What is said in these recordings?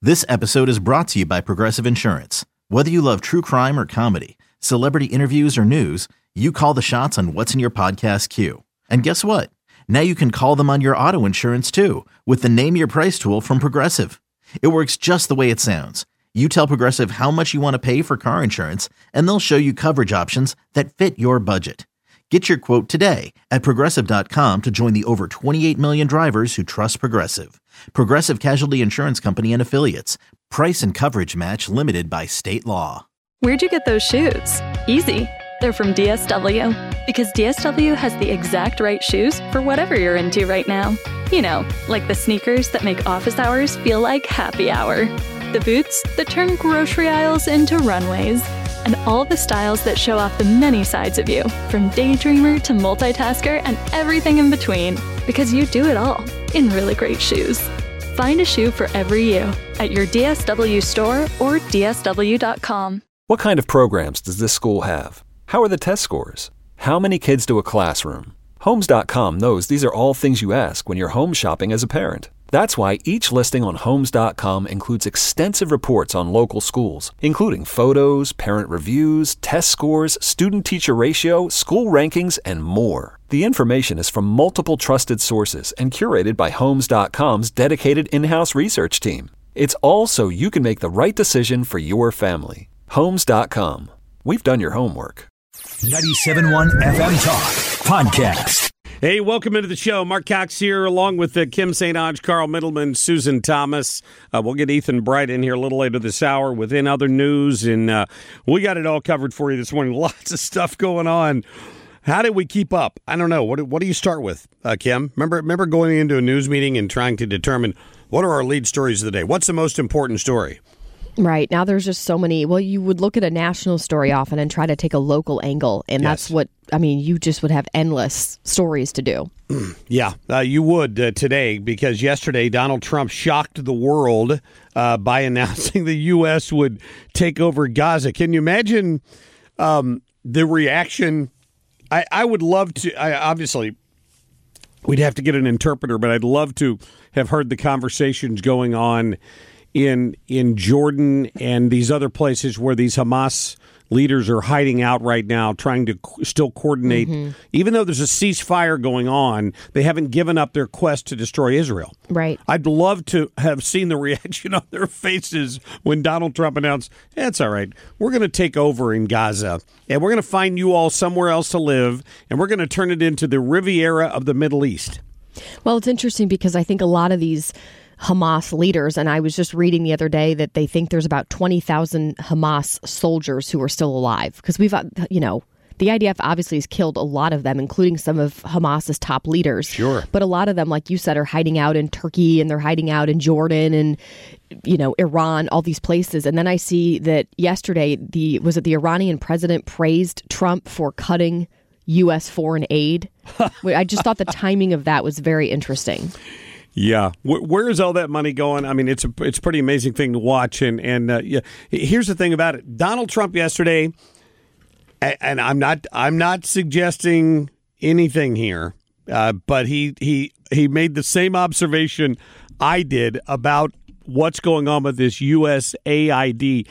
This episode is brought to you by Progressive Insurance. Whether you love true crime or comedy, celebrity interviews or news, you call the shots on what's in your podcast queue. And guess what? Now you can call them on your auto insurance too with the Name Your Price tool from Progressive. It works just the way it sounds. You tell Progressive how much you want to pay for car insurance, and they'll show you coverage options that fit your budget. Get your quote today at Progressive.com to join the over 28 million drivers who trust Progressive. Progressive Casualty Insurance Company and Affiliates. Price and coverage match limited by state law. Where'd you get those shoes? Easy. They're from DSW. Because DSW has the exact right shoes for whatever you're into right now. You know, like the sneakers that make office hours feel like happy hour. The boots that turn grocery aisles into runways. And all the styles that show off the many sides of you, from daydreamer to multitasker and everything in between. Because you do it all in really great shoes. Find a shoe for every you at your DSW store or DSW.com. What kind of programs does this school have? How are the test scores? How many kids do a classroom? Homes.com knows these are all things you ask when you're home shopping as a parent. That's why each listing on Homes.com includes extensive reports on local schools, including photos, parent reviews, test scores, student-teacher ratio, school rankings, and more. The information is from multiple trusted sources and curated by Homes.com's dedicated in-house research team. It's all so you can make the right decision for your family. Homes.com. We've done your homework. 97.1 FM Talk Podcast. Hey, welcome into the show. Mark Cox here, along with Kim St. Onge, Carl Middleman, Susan Thomas. We'll get Ethan Bright in here a little later this hour within other news, and we got it all covered for you this morning. Lots of stuff going on. How did we keep up? I don't know. What do you start with, Kim? Remember going into a news meeting and trying to determine what are our lead stories of the day? What's the most important story? Right. Now there's just so many. Well, you would look at a national story often and try to take a local angle. And That's what, you just would have endless stories to do. Yeah, you would today, because yesterday Donald Trump shocked the world by announcing the U.S. would take over Gaza. Can you imagine the reaction? I would love to. Obviously, we'd have to get an interpreter, but I'd love to have heard the conversations going on in Jordan and these other places where these Hamas leaders are hiding out right now, trying to still coordinate. Mm-hmm. Even though there's a ceasefire going on, they haven't given up their quest to destroy Israel. Right. I'd love to have seen the reaction on their faces when Donald Trump announced, it's all right, we're going to take over in Gaza, and we're going to find you all somewhere else to live, and we're going to turn it into the Riviera of the Middle East. Well, it's interesting because I think a lot of these Hamas leaders, and I was just reading the other day that they think there's about 20,000 Hamas soldiers who are still alive. Because we've, the IDF obviously has killed a lot of them, including some of Hamas's top leaders. Sure. But a lot of them, like you said, are hiding out in Turkey, and they're hiding out in Jordan and, Iran, all these places. And then I see that yesterday, the Iranian president praised Trump for cutting U.S. foreign aid. I just thought the timing of that was very interesting. Yeah. Where is all that money going? I mean, it's a pretty amazing thing to watch. And here's the thing about it. Donald Trump yesterday, and I'm not suggesting anything here, but he made the same observation I did about what's going on with this USAID.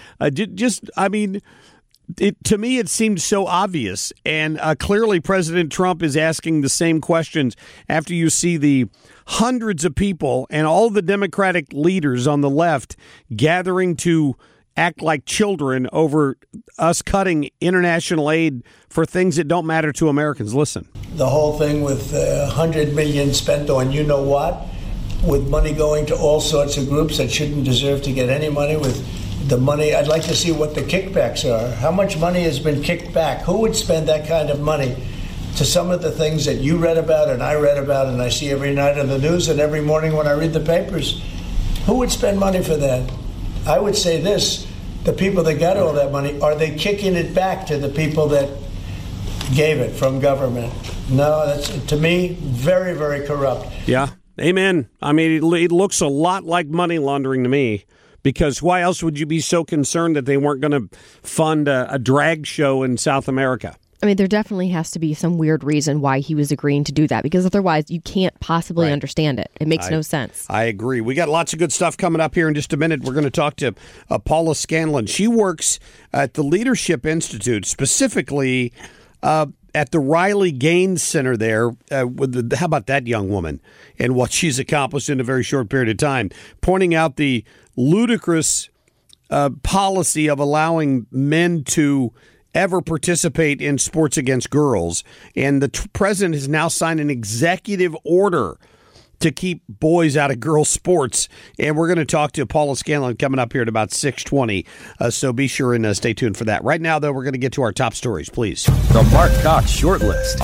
To me, it seemed so obvious. And clearly President Trump is asking the same questions after you see the hundreds of people and all the Democratic leaders on the left gathering to act like children over us cutting international aid for things that don't matter to Americans. Listen. The whole thing with $100 million spent on you know what, with money going to all sorts of groups that shouldn't deserve to get any money, with the money, I'd like to see what the kickbacks are. How much money has been kicked back? Who would spend that kind of money to some of the things that you read about and I read about and I see every night on the news and every morning when I read the papers? Who would spend money for that? I would say this, the people that got all that money, are they kicking it back to the people that gave it from government? No, that's, to me, very, very corrupt. Yeah, amen. I mean, it looks a lot like money laundering to me. Because why else would you be so concerned that they weren't going to fund a drag show in South America? I mean, there definitely has to be some weird reason why he was agreeing to do that, because otherwise you can't possibly understand it. It makes no sense. I agree. We got lots of good stuff coming up here in just a minute. We're going to talk to Paula Scanlon. She works at the Leadership Institute, specifically at the Riley Gaines Center there. How about that young woman and what she's accomplished in a very short period of time, pointing out the ludicrous policy of allowing men to ever participate in sports against girls. And the president has now signed an executive order to keep boys out of girls' sports. And we're going to talk to Paula Scanlon coming up here at about 6:20. So be sure and stay tuned for that. Right now, though, we're going to get to our top stories, please. The Mark Cox Short List.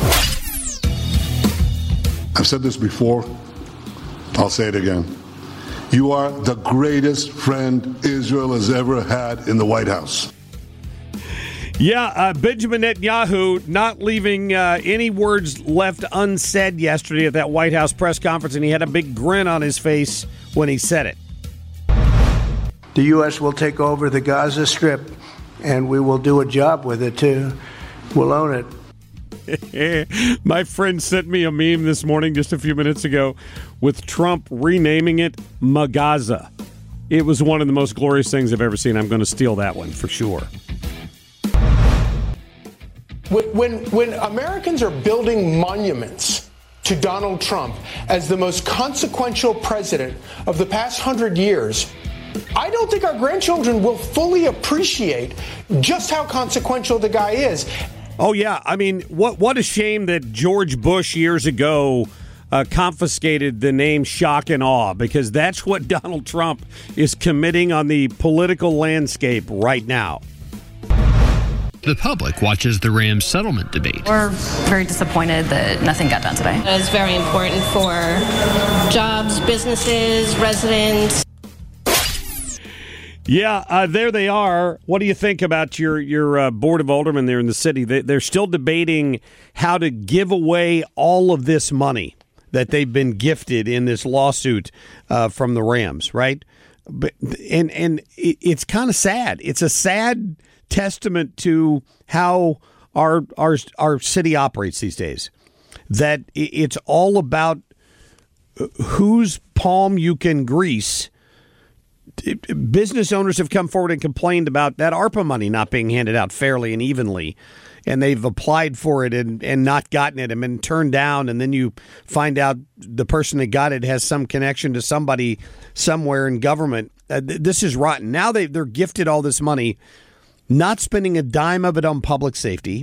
I've said this before. I'll say it again. You are the greatest friend Israel has ever had in the White House. Yeah, Benjamin Netanyahu not leaving any words left unsaid yesterday at that White House press conference, and he had a big grin on his face when he said it. The U.S. will take over the Gaza Strip, and we will do a job with it, too. We'll own it. My friend sent me a meme this morning, just a few minutes ago, with Trump renaming it Magaza. It was one of the most glorious things I've ever seen. I'm going to steal that one for sure. When Americans are building monuments to Donald Trump as the most consequential president of the past 100 years, I don't think our grandchildren will fully appreciate just how consequential the guy is. Oh, yeah. I mean, what a shame that George Bush years ago confiscated the name Shock and Awe, because that's what Donald Trump is committing on the political landscape right now. The public watches the Rams settlement debate. We're very disappointed that nothing got done today. It's very important for jobs, businesses, residents. Yeah, there they are. What do you think about your Board of Aldermen there in the city? They're still debating how to give away all of this money that they've been gifted in this lawsuit from the Rams, right? But and it's kind of sad. It's a sad testament to how our city operates these days, that it's all about whose palm you can grease. Business owners have come forward and complained about that ARPA money not being handed out fairly and evenly, and they've applied for it and not gotten it and been turned down, and then you find out the person that got it has some connection to somebody somewhere in government. This is rotten. Now they're gifted all this money, not spending a dime of it on public safety.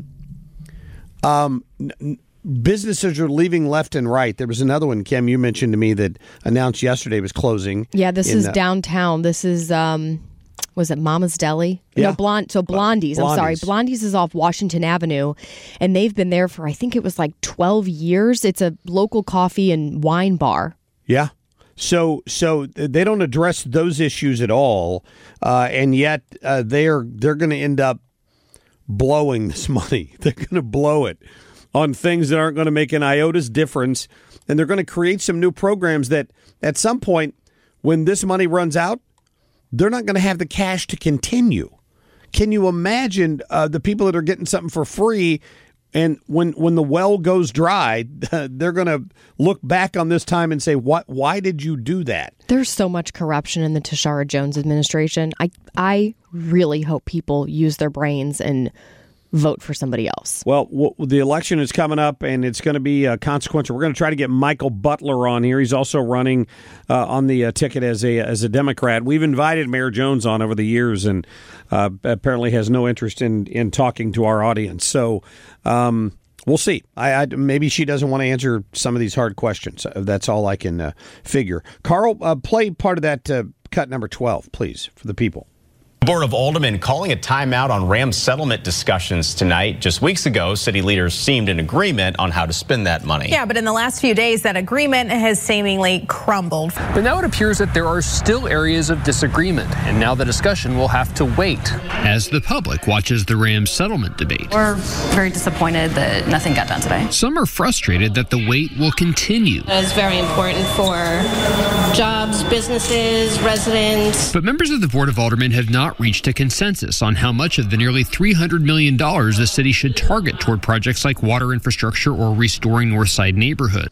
Businesses are leaving left and right. There was another one, Kim, you mentioned to me that announced yesterday was closing. Yeah, this is downtown. This is, was it Mama's Deli? Yeah. No, Blondie's. I'm sorry. Blondie's is off Washington Avenue, and they've been there for, I think it was like 12 years. It's a local coffee and wine bar. Yeah. So they don't address those issues at all, and yet they're going to end up blowing this money. They're going to blow it on things that aren't going to make an iota difference, and they're going to create some new programs that at some point, when this money runs out, they're not going to have the cash to continue. Can you imagine the people that are getting something for free? And when the well goes dry, they're going to look back on this time and say, why did you do that? There's so much corruption in the Tashara Jones administration. I really hope people use their brains and vote for somebody else. Well, the election is coming up, and it's going to be consequential. We're going to try to get Michael Butler on here. He's also running on the ticket as a Democrat. We've invited Mayor Jones on over the years, and apparently has no interest in talking to our audience. So we'll see. Maybe she doesn't want to answer some of these hard questions. That's all I can figure. Carl, play part of that cut number 12, please, for the people. The Board of Aldermen calling a timeout on Rams settlement discussions tonight. Just weeks ago, city leaders seemed in agreement on how to spend that money. Yeah, but in the last few days, that agreement has seemingly crumbled. But now it appears that there are still areas of disagreement, and now the discussion will have to wait. As the public watches the Rams settlement debate. We're very disappointed that nothing got done today. Some are frustrated that the wait will continue. It's very important for jobs, businesses, residents. But members of the Board of Aldermen have not reached a consensus on how much of the nearly $300 million the city should target toward projects like water infrastructure or restoring Northside neighborhood.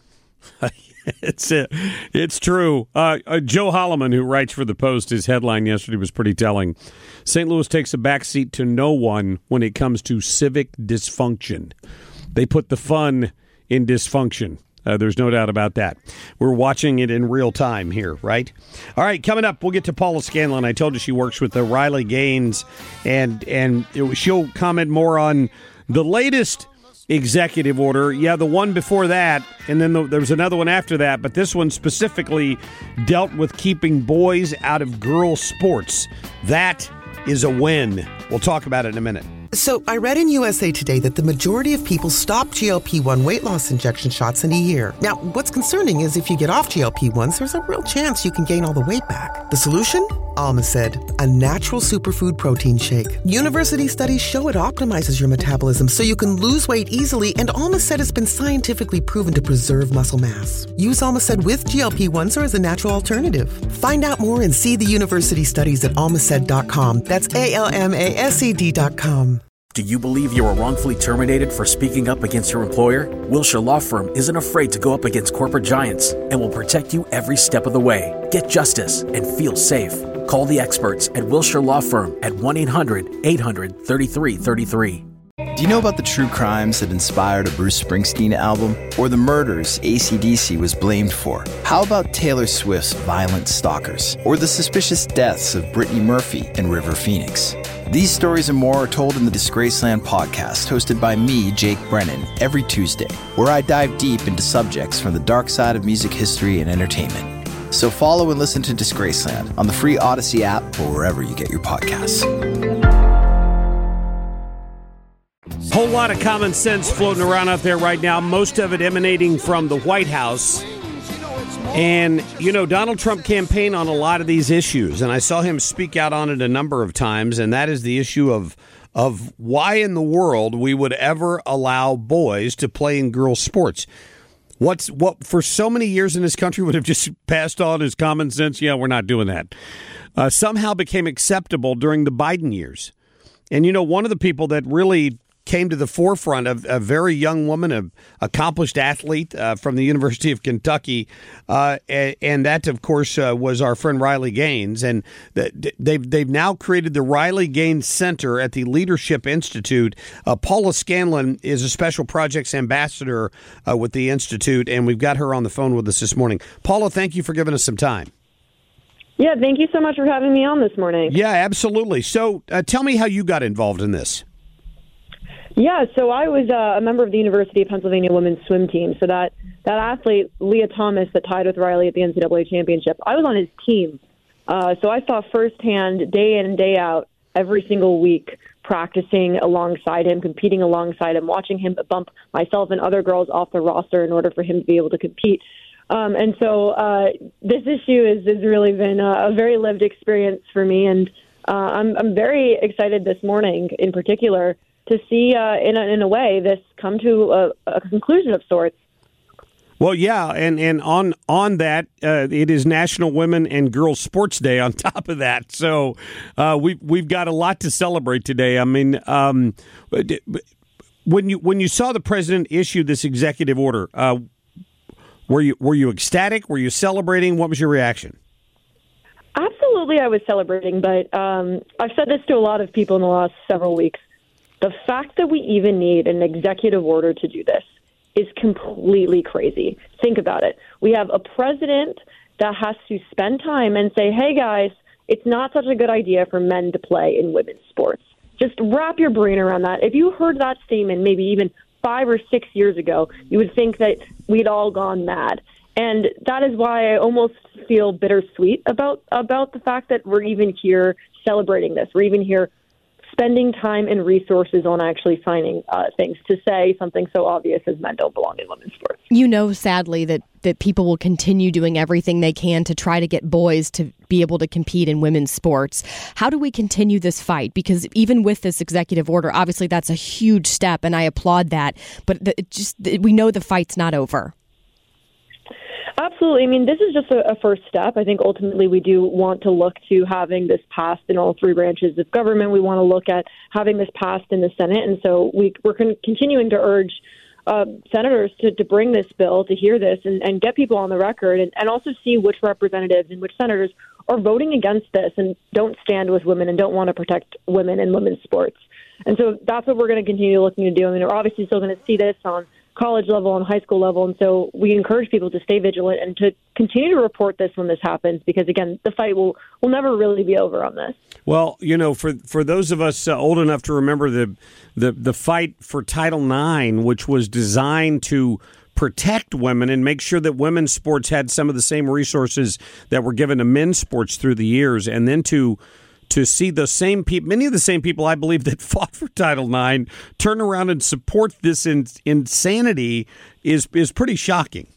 It's true. Joe Holloman, who writes for The Post, his headline yesterday was pretty telling. St. Louis takes a backseat to no one when it comes to civic dysfunction. They put the fun in dysfunction. There's no doubt about that. We're watching it in real time here, right? All right, coming up, we'll get to Paula Scanlon. I told you she works with the Riley Gaines, and she'll comment more on the latest executive order. Yeah, the one before that, and then there was another one after that, but this one specifically dealt with keeping boys out of girls' sports. That is a win. We'll talk about it in a minute. So I read in USA Today that the majority of people stop GLP-1 weight loss injection shots in a year. Now, what's concerning is if you get off GLP-1s, there's a real chance you can gain all the weight back. The solution? Almacid, a natural superfood protein shake. University studies show it optimizes your metabolism so you can lose weight easily, and Almacid has been scientifically proven to preserve muscle mass. Use Almacid with GLP-1s or as a natural alternative. Find out more and see the university studies at almacid.com. That's ALMASED.com. Do you believe you were wrongfully terminated for speaking up against your employer? Wilshire Law Firm isn't afraid to go up against corporate giants and will protect you every step of the way. Get justice and feel safe. Call the experts at Wilshire Law Firm at 1-800-800-3333. Do you know about the true crimes that inspired a Bruce Springsteen album? Or the murders AC/DC was blamed for? How about Taylor Swift's Violent Stalkers? Or the suspicious deaths of Brittany Murphy and River Phoenix? These stories and more are told in the Disgraceland podcast, hosted by me, Jake Brennan, every Tuesday, where I dive deep into subjects from the dark side of music history and entertainment. So follow and listen to Disgraceland on the free Odyssey app or wherever you get your podcasts. Whole lot of common sense floating around out there right now, most of it emanating from the White House. And, you know, Donald Trump campaigned on a lot of these issues, and I saw him speak out on it a number of times, and that is the issue of why in the world we would ever allow boys to play in girls' sports. What for so many years in this country would have just passed on as common sense, yeah, we're not doing that, somehow became acceptable during the Biden years. And, you know, one of the people that really came to the forefront of a very young woman, an accomplished athlete from the University of Kentucky. And that, of course, was our friend Riley Gaines. And they've now created the Riley Gaines Center at the Leadership Institute. Paula Scanlon is a special projects ambassador with the Institute, and we've got her on the phone with us this morning. Paula, thank you for giving us some time. Yeah, thank you so much for having me on this morning. Yeah, absolutely. So tell me how you got involved in this. Yeah, so I was a member of the University of Pennsylvania women's swim team. So that athlete, Leah Thomas, that tied with Riley at the NCAA championship, I was on his team. So I saw firsthand, day in and day out, every single week, practicing alongside him, competing alongside him, watching him bump myself and other girls off the roster in order for him to be able to compete. And so this issue has really been a very lived experience for me. And I'm very excited this morning, in particular, to see, in a way, this come to a conclusion of sorts. Well, yeah, and on that, it is National Women and Girls Sports Day on top of that. So we've got a lot to celebrate today. I mean, when you saw the president issue this executive order, were you ecstatic? Were you celebrating? What was your reaction? Absolutely, I was celebrating, but I've said this to a lot of people in the last several weeks. The fact that we even need an executive order to do this is completely crazy. Think about it. We have a president that has to spend time and say, hey, guys, it's not such a good idea for men to play in women's sports. Just wrap your brain around that. If you heard that statement maybe even 5 or 6 years ago, you would think that we'd all gone mad. And that is why I almost feel bittersweet about the fact that we're even here celebrating this. We're even here spending time and resources on actually finding things to say something so obvious as men don't belong in women's sports. You know, sadly, that people will continue doing everything they can to try to get boys to be able to compete in women's sports. How do we continue this fight? Because even with this executive order, obviously that's a huge step, and I applaud that. But we know the fight's not over. Absolutely. I mean, this is just a first step. I think ultimately we do want to look to having this passed in all three branches of government. We want to look at having this passed in the Senate. And so we're continuing to urge senators to bring this bill, to hear this and get people on the record and also see which representatives and which senators are voting against this and don't stand with women and don't want to protect women in women's sports. And so that's what we're going to continue looking to do. I mean, we're obviously still going to see this on college level and high school level. And so we encourage people to stay vigilant and to continue to report this when this happens, because, again, the fight will never really be over on this. Well, for those of us old enough to remember the fight for Title IX, which was designed to protect women and make sure that women's sports had some of the same resources that were given to men's sports through the years, and then to see the same people, many of the same people I believe that fought for Title IX, turn around and support this insanity is pretty shocking.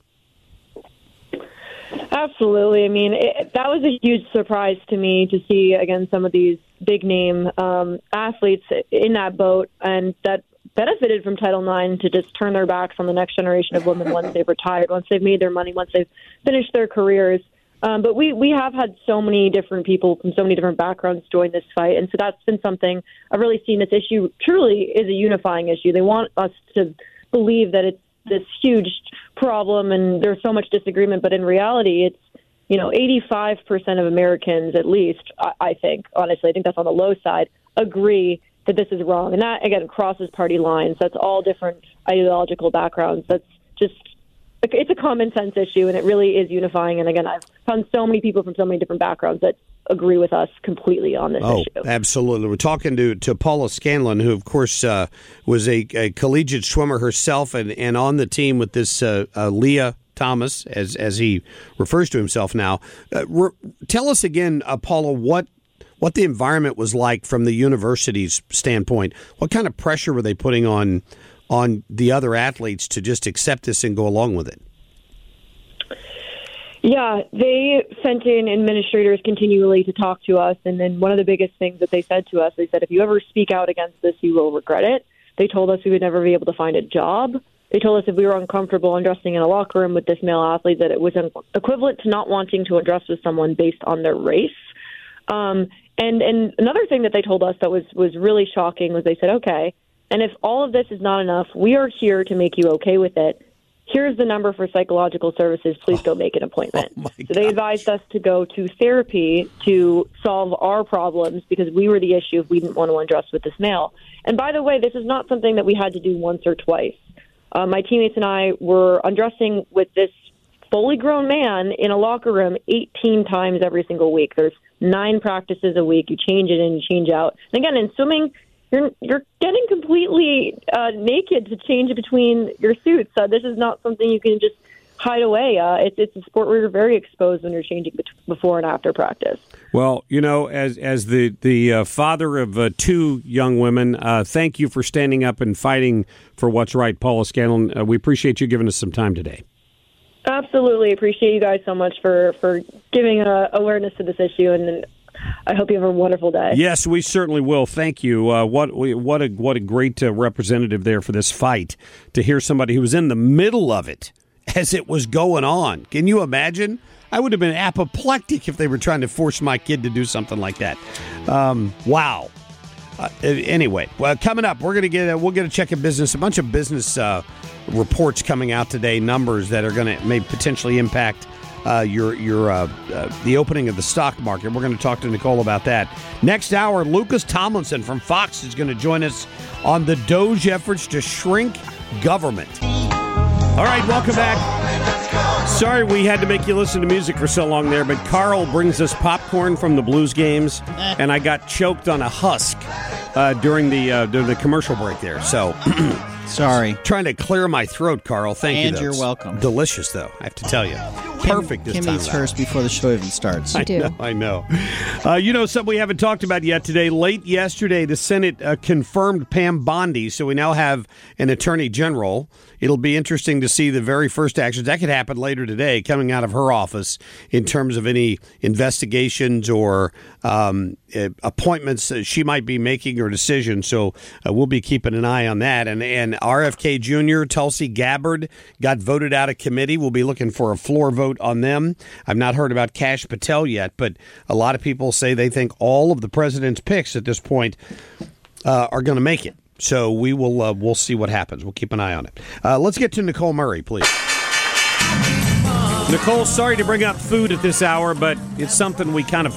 Absolutely. I mean, that was a huge surprise to me to see, again, some of these big-name athletes in that boat, and that benefited from Title IX to just turn their backs on the next generation of women once they've retired, once they've made their money, once they've finished their careers. But we have had so many different people from so many different backgrounds join this fight. And so that's been something I've really seen. This issue truly is a unifying issue. They want us to believe that it's this huge problem and there's so much disagreement. But in reality, it's, 85% of Americans, at least, I think, honestly, I think that's on the low side, agree that this is wrong. And that, again, crosses party lines. That's all different ideological backgrounds. That's just, it's a common sense issue, and it really is unifying. And again, I've found so many people from so many different backgrounds that agree with us completely on this issue. Oh, absolutely. We're talking to Paula Scanlon, who, of course, was a collegiate swimmer herself and on the team with this Leah Thomas, as he refers to himself now. Tell us again, Paula, what the environment was like from the university's standpoint. What kind of pressure were they putting on the other athletes to just accept this and go along with it? Yeah, they sent in administrators continually to talk to us. And then one of the biggest things that they said to us, they said, if you ever speak out against this, you will regret it. They told us we would never be able to find a job. They told us if we were uncomfortable undressing in a locker room with this male athlete, that it was equivalent to not wanting to undress with someone based on their race. And another thing that they told us that was really shocking was they said, okay, and if all of this is not enough, we are here to make you okay with it. Here's the number for psychological services. Please go make an appointment. So they advised us to go to therapy to solve our problems because we were the issue if we didn't want to undress with this male. And by the way, this is not something that we had to do once or twice. My teammates and I were undressing with this fully grown man in a locker room 18 times every single week. There's 9 practices a week. You change it in, you change out. And again, in swimming, you're getting completely naked to change between your suits. This is not something you can just hide away. It's a sport where you're very exposed when you're changing before and after practice. Well, as the father of 2 young women, thank you for standing up and fighting for what's right, Paula Scanlon. We appreciate you giving us some time today. Absolutely. Appreciate you guys so much for giving awareness to this issue, and I hope you have a wonderful day. Yes, we certainly will. Thank you. What a great representative there for this fight, to hear somebody who was in the middle of it as it was going on. Can you imagine? I would have been apoplectic if they were trying to force my kid to do something like that. Wow. Anyway, well, coming up, we'll get a check of business, a bunch of business reports coming out today, numbers that are may potentially impact the opening of the stock market. We're going to talk to Nicole about that. Next hour, Lucas Tomlinson from Fox is going to join us on the DOJ efforts to shrink government. All right, welcome back. Sorry we had to make you listen to music for so long there, but Carl brings us popcorn from the Blues games, and I got choked on a husk during the commercial break there. So sorry. Trying to clear my throat, Carl. Thank you. And you're welcome. Delicious, though, I have to tell you. Perfect this time. Kim eats hers before the show even starts. I know. Something we haven't talked about yet today. Late yesterday, the Senate confirmed Pam Bondi, so we now have an attorney general. It'll be interesting to see the very first actions. That could happen later today coming out of her office in terms of any investigations or appointments that she might be making or decisions. So we'll be keeping an eye on that. And RFK Jr., Tulsi Gabbard, got voted out of committee. We'll be looking for a floor vote vote on them. I've not heard about Kash Patel yet, but a lot of people say they think all of the president's picks at this point are going to make it. So we'll see what happens. We'll keep an eye on it. Let's get to Nicole Murray, please. Nicole, sorry to bring up food at this hour, but it's something we kind of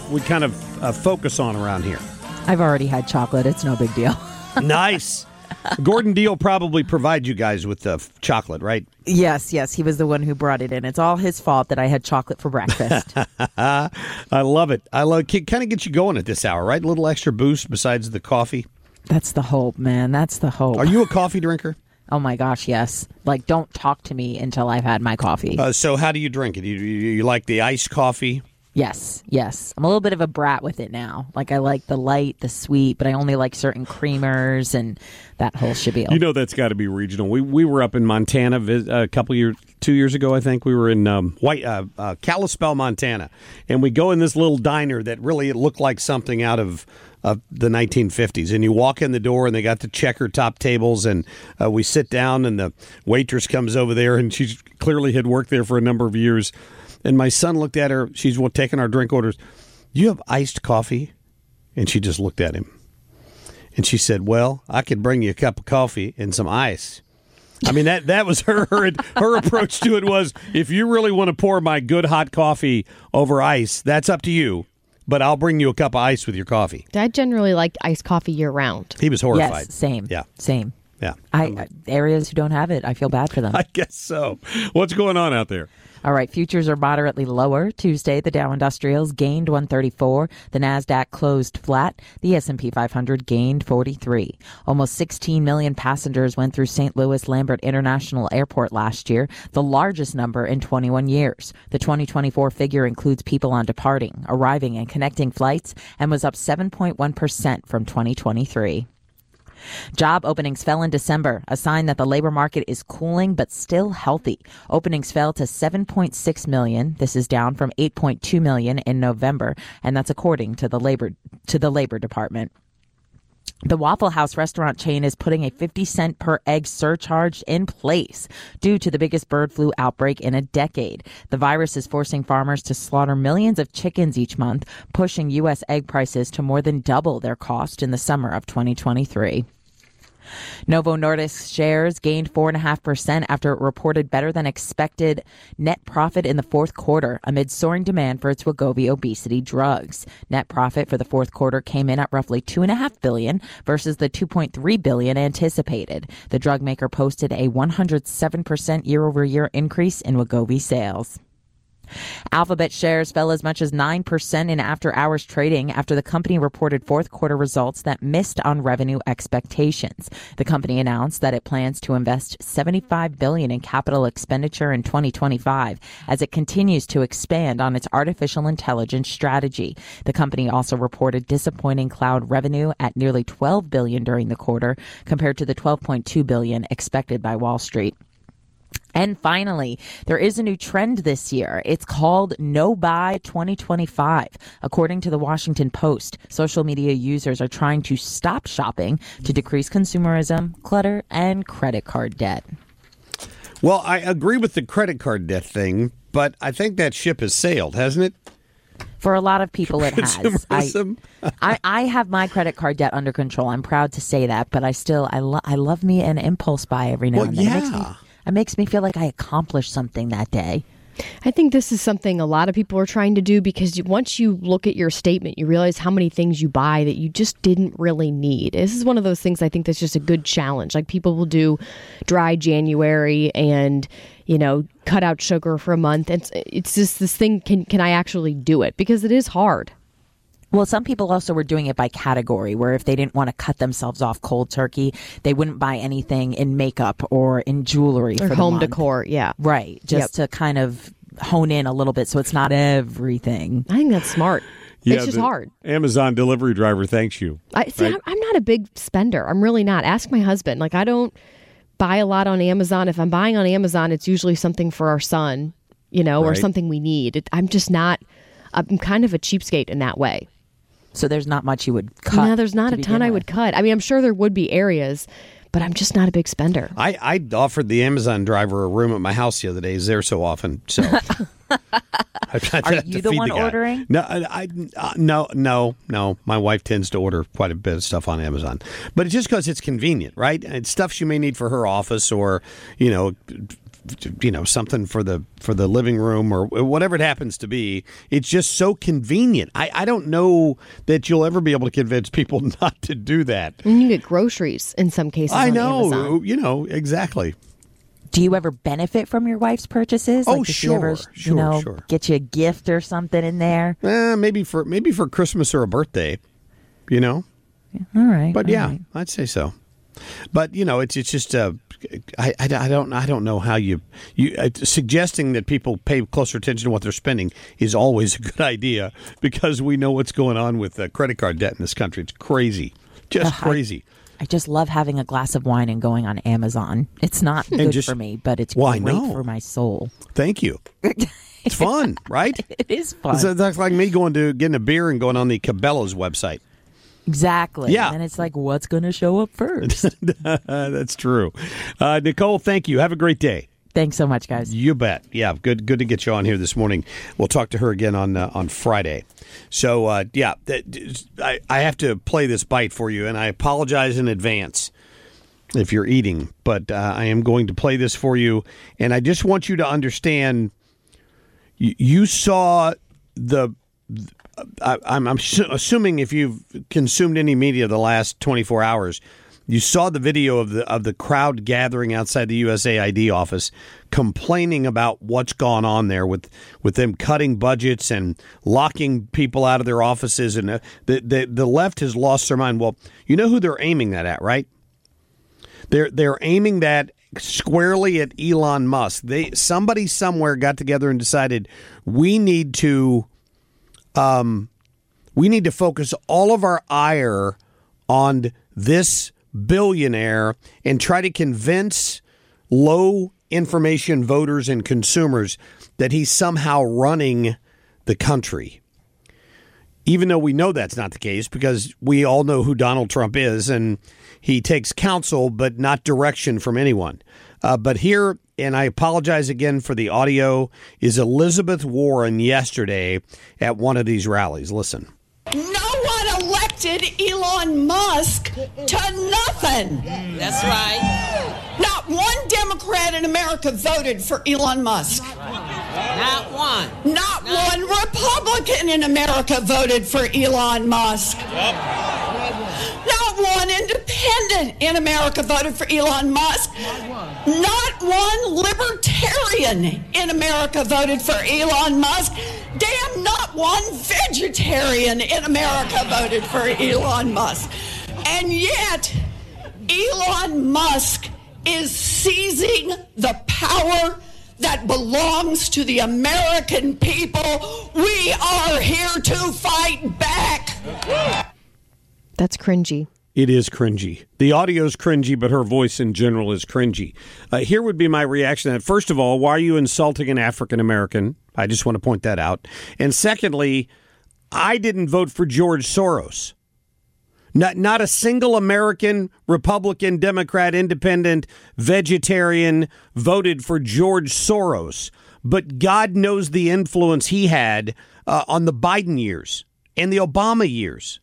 focus on around here. I've already had chocolate. It's no big deal. Nice. Gordon Deal probably provides you guys with chocolate, right? Yes. He was the one who brought it in. It's all his fault that I had chocolate for breakfast. I love it. It kind of gets you going at this hour, right? A little extra boost besides the coffee. That's the hope, man. That's the hope. Are you a coffee drinker? Oh, my gosh, yes. Like, don't talk to me until I've had my coffee. So how do you drink it? You like the iced coffee? Yes. I'm a little bit of a brat with it now. Like, I like the light, the sweet, but I only like certain creamers and that whole spiel. You know that's got to be regional. We were up in Montana a couple years, 2 years ago, I think. We were in Kalispell, Montana, and we go in this little diner that really it looked like something out of the 1950s. And you walk in the door, and they got the checker top tables, and we sit down, and the waitress comes over there, and she clearly had worked there for a number of years. And my son looked at her. She's taking our drink orders. Do you have iced coffee? And she just looked at him. And she said, well, I could bring you a cup of coffee and some ice. I mean, that was her approach to it was, if you really want to pour my good hot coffee over ice, that's up to you. But I'll bring you a cup of ice with your coffee. Dad generally liked iced coffee year-round. He was horrified. Yes, same. Yeah. Same. Yeah. Areas who don't have it, I feel bad for them. I guess so. What's going on out there? All right, futures are moderately lower. Tuesday, the Dow Industrials gained 134. The Nasdaq closed flat. The S&P 500 gained 43. Almost 16 million passengers went through St. Louis Lambert International Airport last year, the largest number in 21 years. The 2024 figure includes people on departing, arriving, and connecting flights, and was up 7.1% from 2023. Job openings fell in December, a sign that the labor market is cooling but still healthy. Openings fell to 7.6 million. This is down from 8.2 million in November, and that's according to the Labor Department. The Waffle House restaurant chain is putting a 50-cent per egg surcharge in place due to the biggest bird flu outbreak in a decade. The virus is forcing farmers to slaughter millions of chickens each month, pushing U.S. egg prices to more than double their cost in the summer of 2023. Novo Nordisk shares gained 4.5% after it reported better than expected net profit in the fourth quarter amid soaring demand for its Wegovy obesity drugs. Net profit for the fourth quarter came in at roughly $2.5 billion versus the $2.3 billion anticipated. The drug maker posted a 107% year-over-year increase in Wegovy sales. Alphabet shares fell as much as 9% in after-hours trading after the company reported fourth-quarter results that missed on revenue expectations. The company announced that it plans to invest $75 billion in capital expenditure in 2025 as it continues to expand on its artificial intelligence strategy. The company also reported disappointing cloud revenue at nearly $12 billion during the quarter compared to the $12.2 billion expected by Wall Street. And finally, there is a new trend this year. It's called No Buy 2025. According to the Washington Post, social media users are trying to stop shopping to decrease consumerism, clutter, and credit card debt. Well, I agree with the credit card debt thing, but I think that ship has sailed, hasn't it? For a lot of people, it has. I have my credit card debt under control. I'm proud to say that, but I love me an impulse buy every now and then. Yeah. It makes me feel like I accomplished something that day. I think this is something a lot of people are trying to do because once you look at your statement, you realize how many things you buy that you just didn't really need. This is one of those things I think that's just a good challenge. Like people will do dry January and, cut out sugar for a month. And it's just this thing, can I actually do it? Because it is hard. Well, some people also were doing it by category, where if they didn't want to cut themselves off cold turkey, they wouldn't buy anything in makeup or in jewelry or for home the month. Decor. Yeah. Right. Just to kind of hone in a little bit so it's not everything. I think that's smart. Yeah, it's just hard. Amazon delivery driver thanks you. I'm not a big spender. I'm really not. Ask my husband. Like, I don't buy a lot on Amazon. If I'm buying on Amazon, it's usually something for our son, or something we need. I'm kind of a cheapskate in that way. So there's not much you would cut. No, there's not a ton I would cut. I mean, I'm sure there would be areas, but I'm just not a big spender. I offered the Amazon driver a room at my house the other day. He's there so often. So Are you the one ordering? No. My wife tends to order quite a bit of stuff on Amazon, but it's just because it's convenient, right? It's stuff she may need for her office, or something for the living room, or whatever it happens to be. It's just so convenient. I don't know that you'll ever be able to convince people not to do that. And you get groceries in some cases. I on know, Amazon. Exactly. Do you ever benefit from your wife's purchases? Oh, like, does she ever, sure. get you a gift or something in there? Maybe for Christmas or a birthday, All right. But all right. I'd say so. But it's just I don't know how you suggesting that people pay closer attention to what they're spending is always a good idea, because we know what's going on with credit card debt in this country. It's crazy, just crazy. I just love having a glass of wine and going on Amazon. It's not good for me, but it's great for my soul. Thank you. It's fun, right? It is fun. That's like me getting a beer and going on the Cabela's website. Exactly. Yeah. And it's like, what's going to show up first? That's true. Nicole, thank you. Have a great day. Thanks so much, guys. You bet. Yeah, good to get you on here this morning. We'll talk to her again on Friday. So, I have to play this bite for you, and I apologize in advance if you're eating, but I am going to play this for you, and I just want you to understand, you saw I'm assuming if you've consumed any media the last 24 hours, you saw the video of the crowd gathering outside the USAID office, complaining about what's gone on there with them cutting budgets and locking people out of their offices, and the left has lost their mind. Well, you know who they're aiming that at, right? They're aiming that squarely at Elon Musk. Somebody somewhere got together and decided we need to focus all of our ire on this billionaire and try to convince low information voters and consumers that he's somehow running the country. Even though we know that's not the case, because we all know who Donald Trump is, and he takes counsel but not direction from anyone. But here, and I apologize again for the audio, is Elizabeth Warren yesterday at one of these rallies. Listen. No one elected Elon Musk to nothing. That's right. Not one Democrat in America voted for Elon Musk. Not one. Not one Republican in America voted for Elon Musk. Not one independent in America voted for Elon Musk. Not one libertarian in America voted for Elon Musk. Damn, not one vegetarian in America voted for Elon Musk. And yet, Elon Musk is seizing the power that belongs to the American people. We are here to fight back. That's cringy. It is cringy. The audio's cringy, but her voice in general is cringy. Here would be my reaction to that. First of all, why are you insulting an African American? I just want to point that out. And secondly, I didn't vote for George Soros. Not a single American, Republican, Democrat, Independent, Vegetarian voted for George Soros. But God knows the influence he had on the Biden years and the Obama years.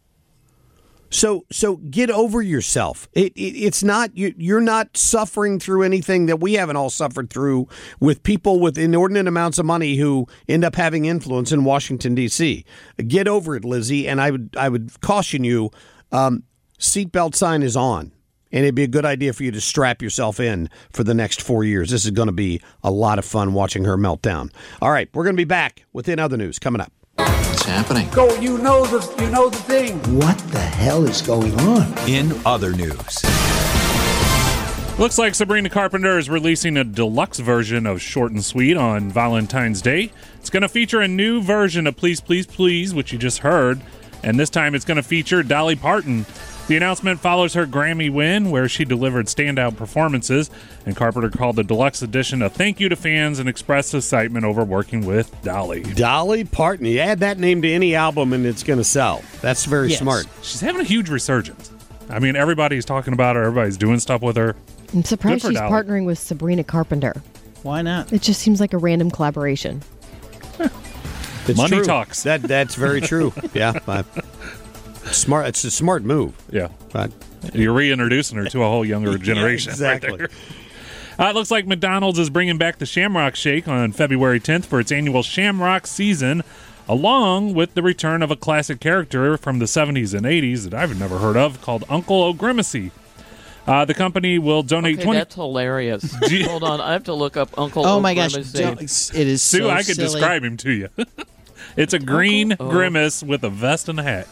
So get over yourself. It's not you're not suffering through anything that we haven't all suffered through with people with inordinate amounts of money who end up having influence in Washington, D.C. Get over it, Lizzie. And I would caution you, seatbelt sign is on. And it'd be a good idea for you to strap yourself in for the next 4 years. This is going to be a lot of fun watching her melt down. All right, we're going to be back with In Other News coming up. What's happening? Go, you know the thing. What the hell is going on? In other news. Looks like Sabrina Carpenter is releasing a deluxe version of Short and Sweet on Valentine's Day. It's going to feature a new version of Please, Please, Please, which you just heard. And this time it's going to feature Dolly Parton. The announcement follows her Grammy win, where she delivered standout performances, and Carpenter called the deluxe edition a thank you to fans and expressed excitement over working with Dolly. Dolly Parton. You add that name to any album and it's going to sell. That's very smart. She's having a huge resurgence. I mean, everybody's talking about her. Everybody's doing stuff with her. I'm surprised Good for she's Dolly. partnering with Sabrina Carpenter. Why not? It just seems like a random collaboration. It's Money true. talks. That's very true. Yeah. Smart. It's a smart move. Yeah. But you're reintroducing her to a whole younger generation. exactly. Right there. It looks like McDonald's is bringing back the Shamrock Shake on February 10th for its annual Shamrock season, along with the return of a classic character from the 70s and 80s that I've never heard of called Uncle O'Grimacy. The company will donate 20. That's hilarious. Hold on, I have to look up Uncle. Oh my gosh, O'Grimacy. it is Sue, so I could silly. describe him to you. It's a green grimace with a vest and a hat.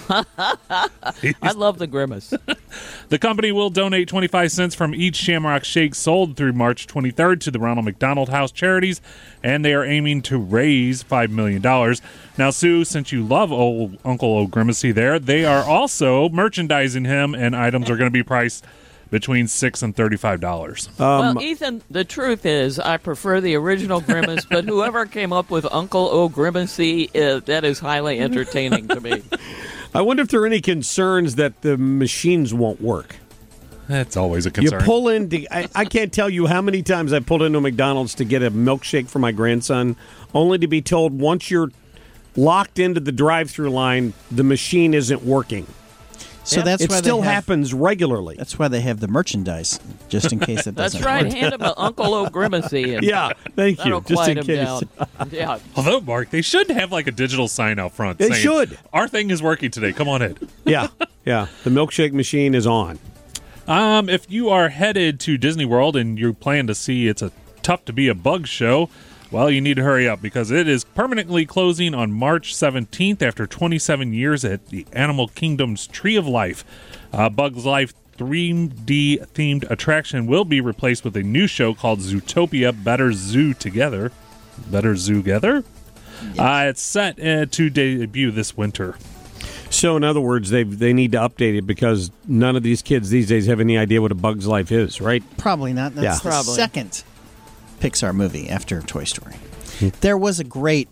I love the grimace. The company will donate 25 cents from each Shamrock Shake sold through March 23rd to the Ronald McDonald House Charities, and they are aiming to raise $5 million. Now, Sue, since you love old Uncle O'Grimacy there, they are also merchandising him, and items are going to be priced between $6 and $35. Well, Ethan, the truth is, I prefer the original Grimace, but whoever came up with Uncle O'Grimacy, that is highly entertaining to me. I wonder if there are any concerns that the machines won't work. That's always a concern. You pull in. I can't tell you how many times I pulled into a McDonald's to get a milkshake for my grandson, only to be told once you're locked into the drive-through line, the machine isn't working. So that's it why still they have, happens regularly. That's why they have the merchandise, just in case it That's doesn't right. work. Hand him an Uncle O'Grimacy. And yeah, thank you. that'll Just quiet in him case. down. Yeah. Although, Mark, they should have like a digital sign out front. They saying, should. Our thing is working today. Come on in. Yeah. The milkshake machine is on. If you are headed to Disney World and you plan to see It's a Tough to Be a Bug show, well, you need to hurry up because it is permanently closing on March 17th after 27 years at the Animal Kingdom's Tree of Life. Bugs Life 3D-themed attraction will be replaced with a new show called Zootopia Better Zoo Together. Better Zoo Together? Yes. It's set to debut this winter. So, in other words, they need to update it because none of these kids these days have any idea what a Bug's Life is, right? Probably not. That's the second Pixar movie after Toy Story. There was a great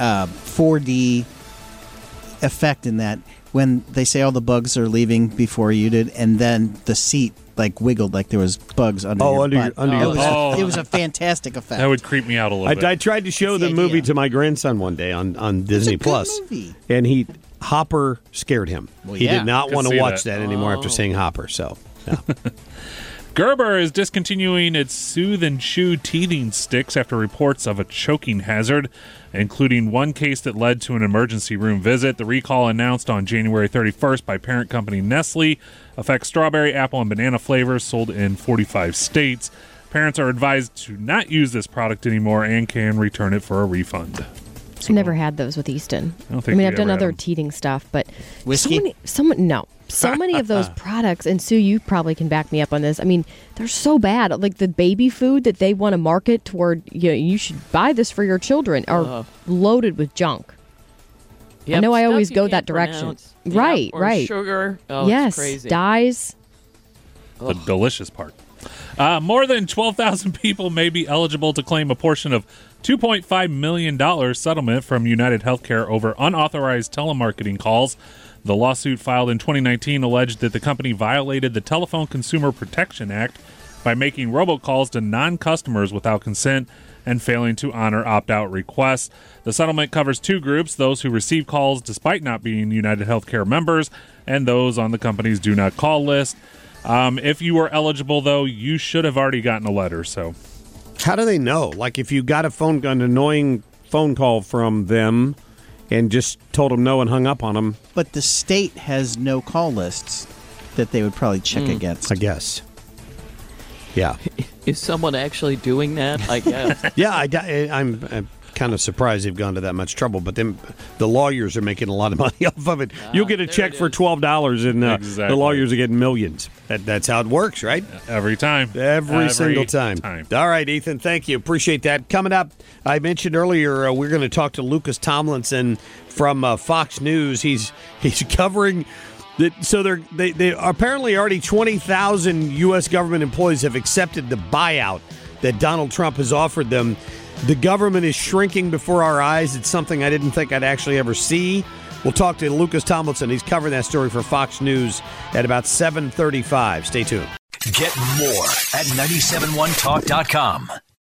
4D effect in that when they say all the bugs are leaving before you did, and then the seat like wiggled like there was bugs under your butt. It was a fantastic effect. That would creep me out a little bit. I tried to show the movie to my grandson one day on Disney Plus, and Hopper scared him. Well, he did not want to watch that anymore Oh. after seeing Hopper. So, yeah. Gerber is discontinuing its Soothe and Chew teething sticks after reports of a choking hazard, including one case that led to an emergency room visit. The recall announced on January 31st by parent company Nestle affects strawberry, apple, and banana flavors sold in 45 states. Parents are advised to not use this product anymore and can return it for a refund. I never had those with Easton. I don't think mean, we I've done ever had other them. teething stuff, but Whiskey? so many of those products, and Sue, you probably can back me up on this. I mean, they're so bad. Like the baby food that they want to market toward, you should buy this for your children, are loaded with junk. Yep, I know I stuff always you go can't that direction. pronounce. Yep, Right, or right. Sugar. Oh, yes, it's crazy. dyes. The delicious part. More than 12,000 people may be eligible to claim a portion of $2.5 million settlement from United Healthcare over unauthorized telemarketing calls. The lawsuit filed in 2019 alleged that the company violated the Telephone Consumer Protection Act by making robocalls to non-customers without consent and failing to honor opt-out requests. The settlement covers two groups, those who receive calls despite not being United Healthcare members and those on the company's do not call list. If you were eligible, though, you should have already gotten a letter. So, How do they know? Like, if you got an annoying phone call from them and just told them no and hung up on them. But the state has no call lists that they would probably check against. I guess. Yeah. Is someone actually doing that? I guess. Yeah, I'm kind of surprised they've gone to that much trouble, but then the lawyers are making a lot of money off of it. You'll get a check for $12 and Exactly. the lawyers are getting millions. That's how it works, right? Every time. Every single time. All right, Ethan, thank you. Appreciate that. Coming up, I mentioned earlier we're going to talk to Lucas Tomlinson from Fox News. He's covering that. So they apparently already 20,000 U.S. government employees have accepted the buyout that Donald Trump has offered them. The government is shrinking before our eyes. It's something I didn't think I'd actually ever see. We'll talk to Lucas Tomlinson. He's covering that story for Fox News at about 7:35. Stay tuned. Get more at 971talk.com.